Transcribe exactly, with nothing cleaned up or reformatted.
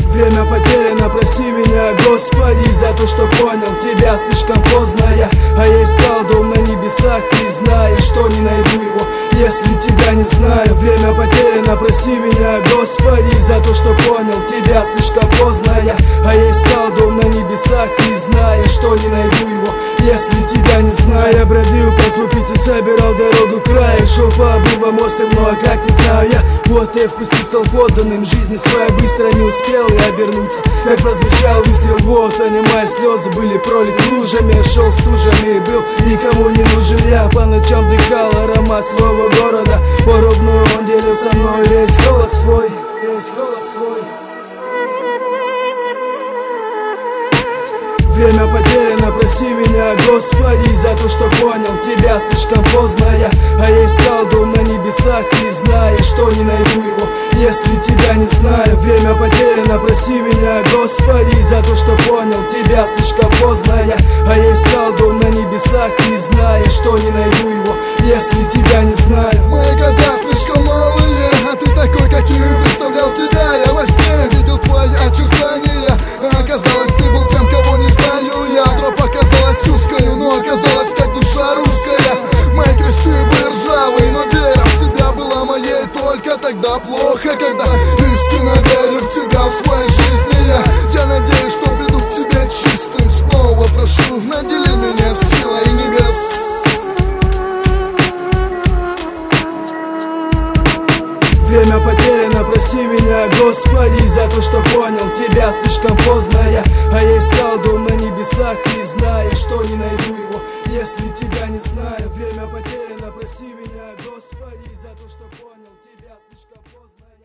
Время потеряно, прости меня, Господи, за то, что понял тебя слишком поздно я. А я искал дом на небесах, и зная, что не найду его, если тебя не знаю. Время потеряно, прости меня, Господи, за то, что понял тебя слишком поздно я. А я искал дом на небесах, и зная, что не найду его, если тебя не знаю. Я бродил по крупице, собирал дорогу края, шел по обрывам острым, но как не знаю я. Вот я в пути стал подданным жизни своей, быстро не успел я обернуться, как прозвучал выстрел. Вот они, мои слезы были пролиты лужами. Я шел стужами и был никому не нужен я. По ночам вдыхал аромат своего города, поровну он делил со мной весь холод свой, весь холод свой. Время потеряно, прости меня, Господи, за то, что понял тебя слишком поздно я. А я искал дом на небесах, и зная, что не найду его, если тебя не знаю. Время потеряно, прости меня, Господи, за то, что понял тебя слишком поздно я. А я искал дом на небесах, и зная, что не найду его, если тебя не знаю. Мои года слишком малые, а ты такой, каким представлял тебя. Я во сне видел твои очертания, а оказалось, ты был тем, кого не знаю я. Тропа казалась узкой, но оказалась как душа русская. Мои кресты были ржавые, но вера в тебя была моей только тогда. Плохо, когда истинно верю в тебя в своей жизни я. Я надеюсь, что приду к тебе чистым снова. Прошу, надели меня силой небес. Время потеряно, прости меня, Господи, за то, что понял тебя слишком поздно я. А я искал дом на небесах, и зная, что не найду его, если тебя не знаю. Время потеряно, прости меня.